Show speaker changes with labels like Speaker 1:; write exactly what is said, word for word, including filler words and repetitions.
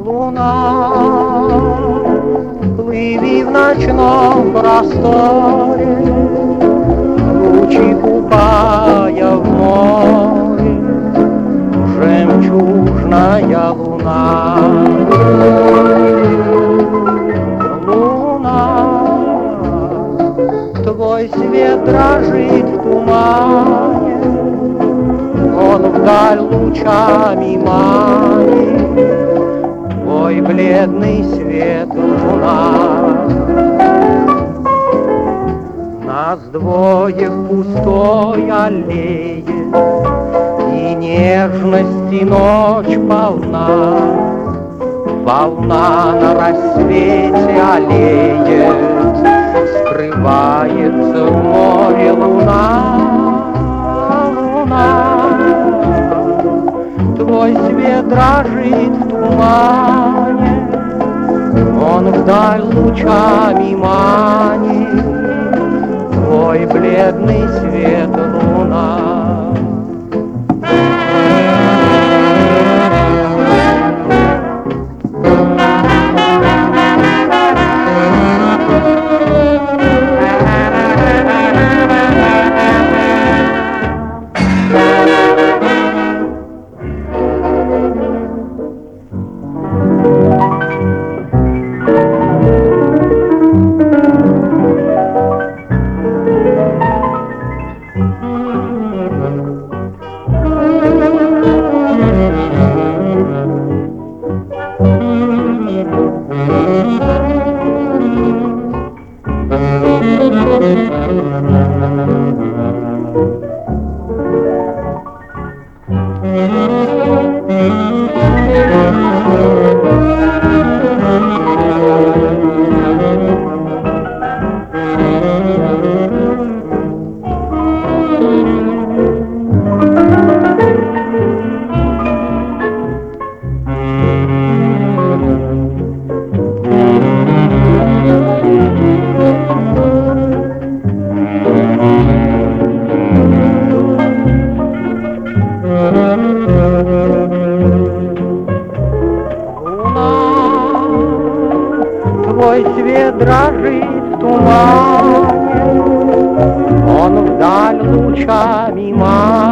Speaker 1: Луна, плыви в ночном просторе, лучи купая в море, жемчужная луна. Луна, твой свет дрожит в тумане, он вдаль лучами манит, твой бледный свет луна. Нас двое в пустой аллее, и нежности ночь полна. Волна на рассвете аллеет, скрывается в море луна. Луна, твой свет дрожит в тумане, он вдаль лучами манит, твой бледный свет луна. Твой свет дрожит в тумане, он вдаль лучами манит.